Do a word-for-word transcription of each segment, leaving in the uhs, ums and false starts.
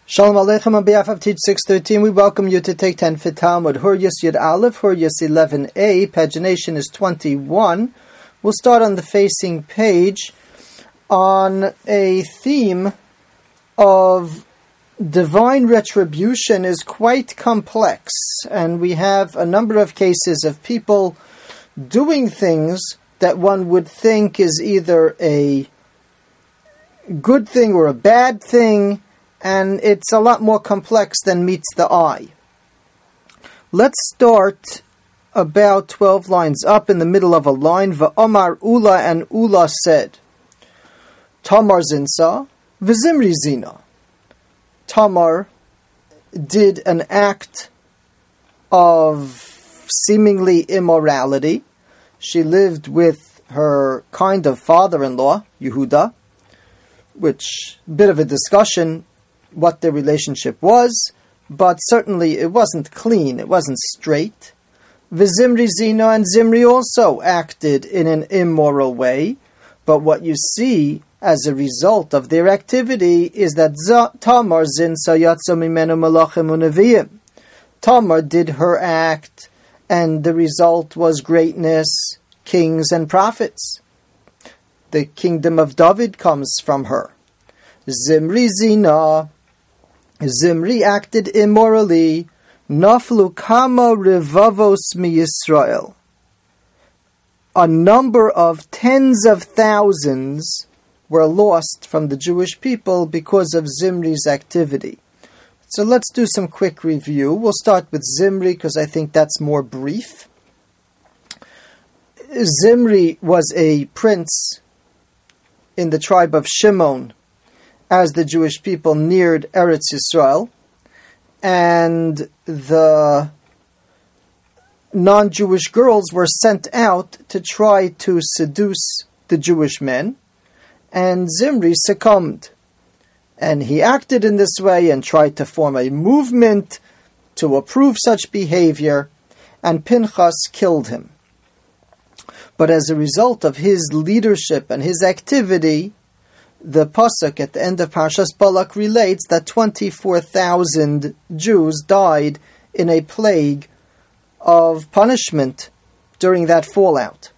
Shalom Aleichem on behalf of Teach six thirteen, we welcome you to take ten for Talmud. Huryas Yud Aleph, Huryas eleven a, pagination is twenty-one. We'll start on the facing page on a theme of divine retribution is quite complex, and we have a number of cases of people doing things that one would think is either a good thing or a bad thing, and it's a lot more complex than meets the eye. Let's start about twelve lines up in the middle of a line. V'omar Ula, and Ula said, Tamar zinsa, v'zimri zina. Tamar did an act of seemingly immorality. She lived with her kind of father-in-law, Yehuda, which, bit of a discussion what their relationship was, but certainly it wasn't clean, it wasn't straight. V'zimri zina, and Zimri also acted in an immoral way, but what you see as a result of their activity is that Tamar zinsa yatsa mimenu malachim u'neviim. Tamar did her act, and the result was greatness, kings and prophets. The kingdom of David comes from her. Zimri zina, Zimri acted immorally. Naflu kama revavos mi Yisrael. A number of tens of thousands were lost from the Jewish people because of Zimri's activity. So let's do some quick review. We'll start with Zimri because I think that's more brief. Zimri was a prince in the tribe of Shimon as the Jewish people neared Eretz Yisrael, and the non-Jewish girls were sent out to try to seduce the Jewish men, and Zimri succumbed. And he acted in this way and tried to form a movement to approve such behavior, and Pinchas killed him. But as a result of his leadership and his activity, the pasuk at the end of Parshas Balak relates that twenty-four thousand Jews died in a plague of punishment during that fallout.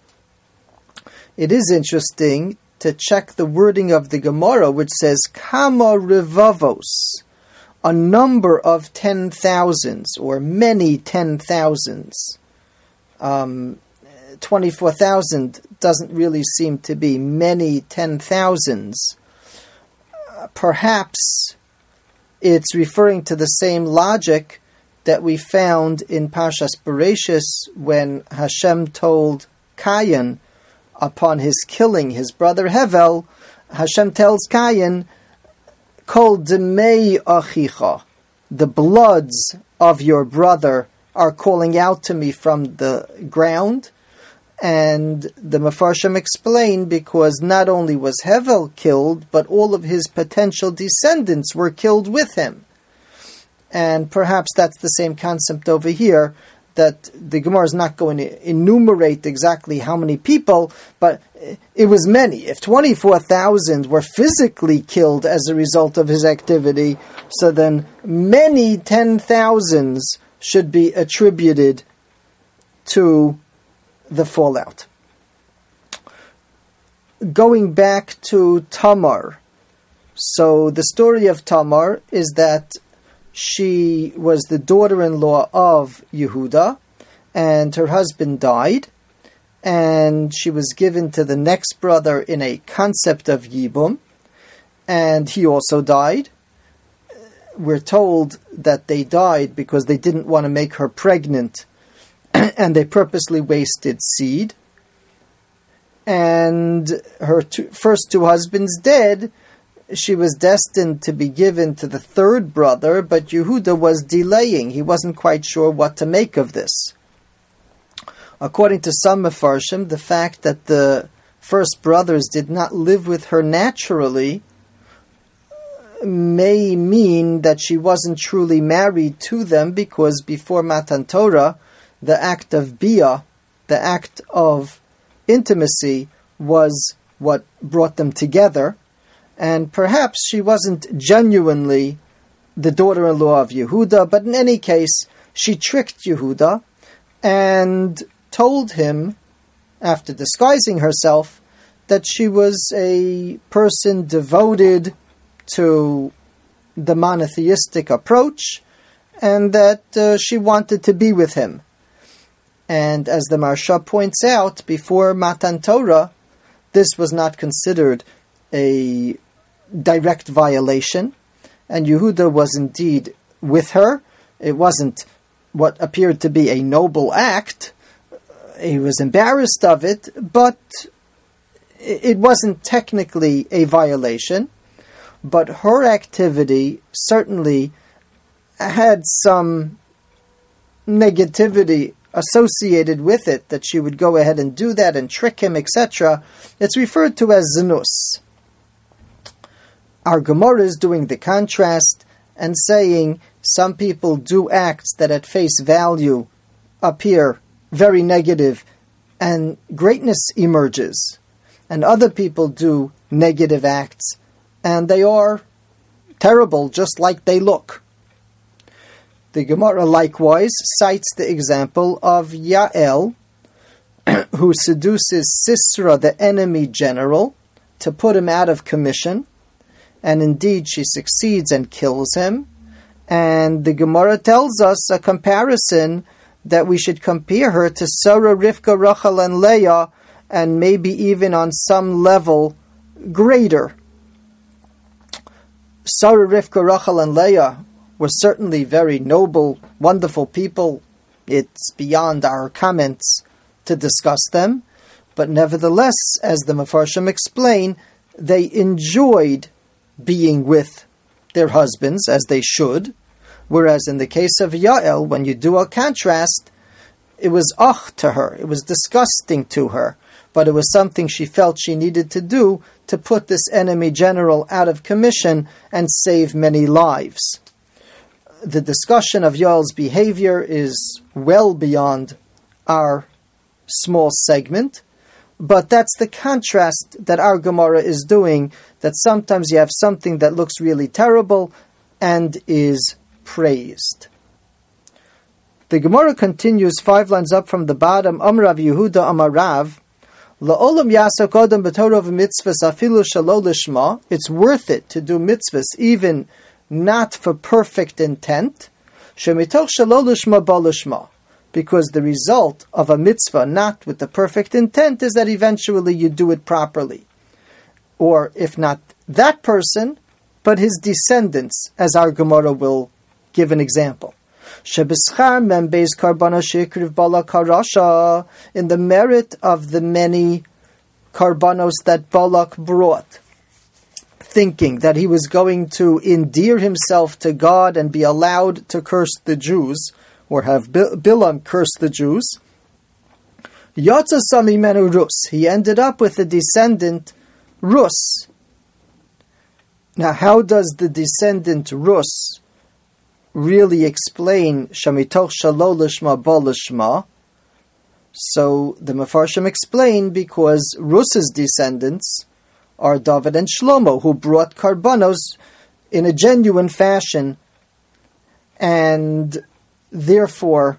It is interesting to check the wording of the Gemara, which says Kama Revavos, a number of ten thousands, or many ten thousands. Um, twenty-four thousand doesn't really seem to be many ten thousands. Uh, perhaps it's referring to the same logic that we found in Parshas Bereshis when Hashem told Cain upon his killing his brother Hevel. Hashem tells Cain, Kol demei achicha, the bloods of your brother are calling out to me from the ground. And the Mefarshim explain because not only was Hevel killed, but all of his potential descendants were killed with him. And perhaps that's the same concept over here, that the Gemara is not going to enumerate exactly how many people, but it was many. If twenty-four thousand were physically killed as a result of his activity, so then many ten thousands should be attributed to the fallout. Going back to Tamar. So the story of Tamar is that she was the daughter-in-law of Yehuda, and her husband died, and she was given to the next brother in a concept of Yibum, and he also died. We're told that they died because they didn't want to make her pregnant, and they purposely wasted seed. And her two, first two husbands dead, she was destined to be given to the third brother, but Yehuda was delaying. He wasn't quite sure what to make of this. According to some Mefarshim, the fact that the first brothers did not live with her naturally may mean that she wasn't truly married to them, because before Matan Torah, the act of bia, the act of intimacy, was what brought them together, and perhaps she wasn't genuinely the daughter-in-law of Yehuda, but in any case, she tricked Yehuda and told him, after disguising herself, that she was a person devoted to the monotheistic approach and that uh, she wanted to be with him. And as the Maharsha points out, before Matan Torah, this was not considered a direct violation, and Yehuda was indeed with her. It wasn't what appeared to be a noble act. He was embarrassed of it, but it wasn't technically a violation. But her activity certainly had some negativity associated with it, that she would go ahead and do that and trick him, et cetera. It's referred to as zinus. Our Gemara is doing the contrast and saying some people do acts that at face value appear very negative and greatness emerges, and other people do negative acts and they are terrible just like they look. The Gemara likewise cites the example of Yael, who seduces Sisera, the enemy general, to put him out of commission, and indeed she succeeds and kills him. And the Gemara tells us a comparison that we should compare her to Sarah, Rivka, Rachel, and Leah, and maybe even on some level greater. Sarah, Rivka, Rachel, and Leah were certainly very noble, wonderful people. It's beyond our comments to discuss them. But nevertheless, as the Mefarshim explain, they enjoyed being with their husbands, as they should. Whereas in the case of Yael, when you do a contrast, it was ach to her, it was disgusting to her, but it was something she felt she needed to do to put this enemy general out of commission and save many lives. The discussion of Yael's behavior is well beyond our small segment, but that's the contrast that our Gemara is doing, that sometimes you have something that looks really terrible and is praised. The Gemara continues five lines up from the bottom. Amrav Yehuda Amarav, La'olam yasa kodem b'torah v'mitzvahs afilu shelo lishma. It's worth it to do mitzvahs even not for perfect intent. Shemitoch shelo lishma ba lishma. Because the result of a mitzvah not with the perfect intent is that eventually you do it properly. Or if not that person, but his descendants, as our Gemara will give an example. In the merit of the many karbanos that Balak brought, thinking that he was going to endear himself to God and be allowed to curse the Jews, or have Bilam curse the Jews, he ended up with the descendant Rus. Now, how does the descendant Rus really explain Shamitoch Shelo Lishma Bo Lishma? So the Mefarshim explain because Rus's descendants are David and Shlomo, who brought karbanos in a genuine fashion, and therefore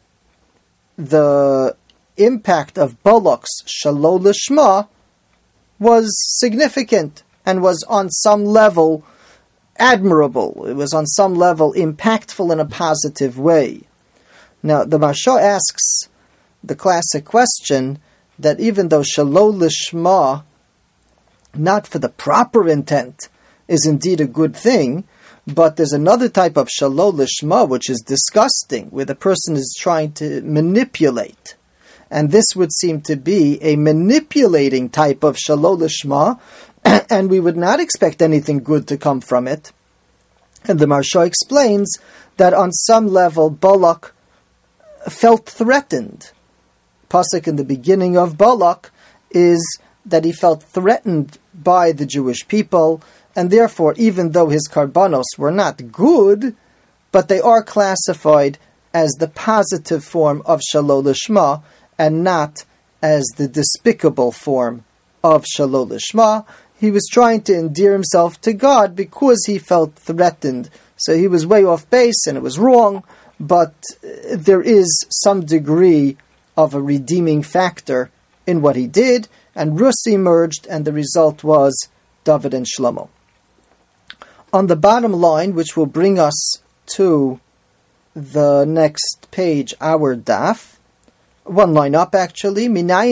the impact of Balak's Shelo Lishma was significant and was on some level admirable. It was on some level impactful in a positive way. Now, the Maharsha asks the classic question that even though Shelo Lishma, not for the proper intent, is indeed a good thing, but there's another type of Shelo Lishma which is disgusting, where the person is trying to manipulate. And this would seem to be a manipulating type of Shelo Lishma, and we would not expect anything good to come from it. And the Maharsha explains that on some level Balak felt threatened. Pasuk in the beginning of Balak is that he felt threatened by the Jewish people, and therefore, even though his karbanos were not good, but they are classified as the positive form of Shelo Lishma, and not as the despicable form of Shelo Lishma. he was trying to endear himself to God because he felt threatened. So he was way off base and it was wrong, but there is some degree of a redeeming factor in what he did, and Rus emerged, and the result was David and Shlomo. On the bottom line, which will bring us to the next page, our daf, one line up actually,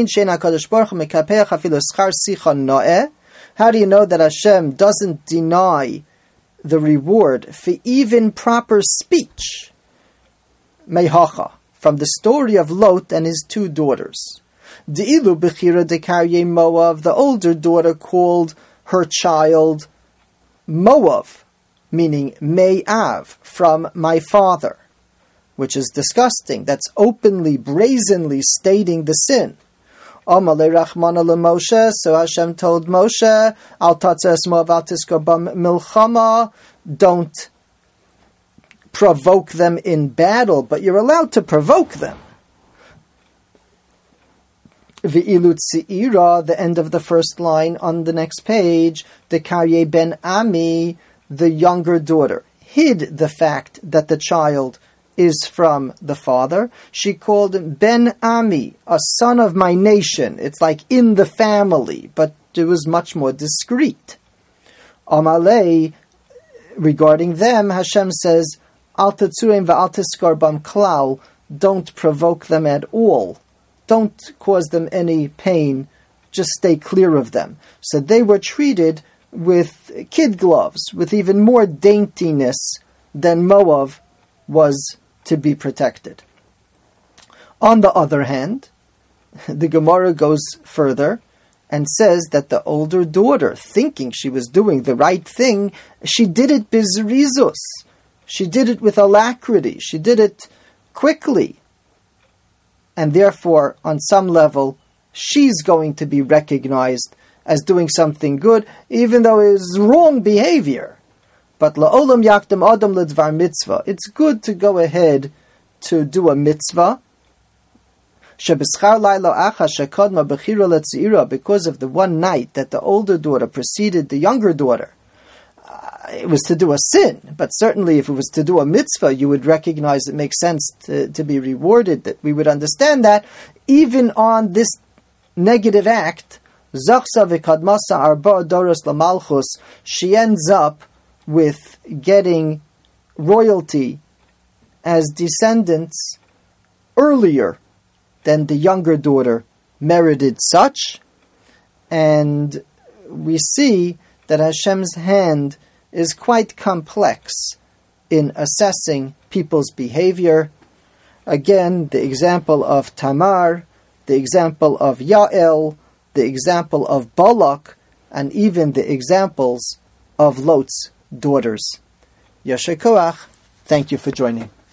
how do you know that Hashem doesn't deny the reward for even proper speech? Meihacha, from the story of Lot and his two daughters. De'ilu bechira dekarye Moav, the older daughter called her child Moav, meaning Me'av, from my father, which is disgusting. That's openly, brazenly stating the sin. Amalei Rachmana leMoshe, so Hashem told Moshe, Al tatzes Moav al tiskor bam milchama, don't provoke them in battle, but you're allowed to provoke them. V'ilu tzira, the end of the first line on the next page, the Karye ben Ami, the younger daughter, hid the fact that the child is from the father. She called him Ben Ami, a son of my nation. It's like in the family, but it was much more discreet. Amalei, regarding them, Hashem says, Al tetzuim va'al tiskor bam klal, don't provoke them at all. Don't cause them any pain. Just stay clear of them. So they were treated with kid gloves, with even more daintiness than Moav was to be protected. On the other hand, the Gemara goes further and says that the older daughter, thinking she was doing the right thing, she did it bizrizus. She did it with alacrity. She did it quickly. And therefore, on some level, she's going to be recognized as doing something good, even though it is wrong behavior. But la'olam yakdam adam ledvar mitzvah. It's good to go ahead to do a mitzvah. Shebeschar lailo acha shekodma bechira letzira, because of the one night that the older daughter preceded the younger daughter. Uh, it was to do a sin, but certainly if it was to do a mitzvah, you would recognize it makes sense to, to be rewarded, that we would understand that. Even on this negative act, Zachsa v'kadmasa arba doros lamalchus, she ends up with getting royalty as descendants earlier than the younger daughter merited such. And we see that Hashem's hand is quite complex in assessing people's behavior. Again, the example of Tamar, the example of Yael, the example of Balak, and even the examples of Lot's daughters. Yasher Koach, thank you for joining.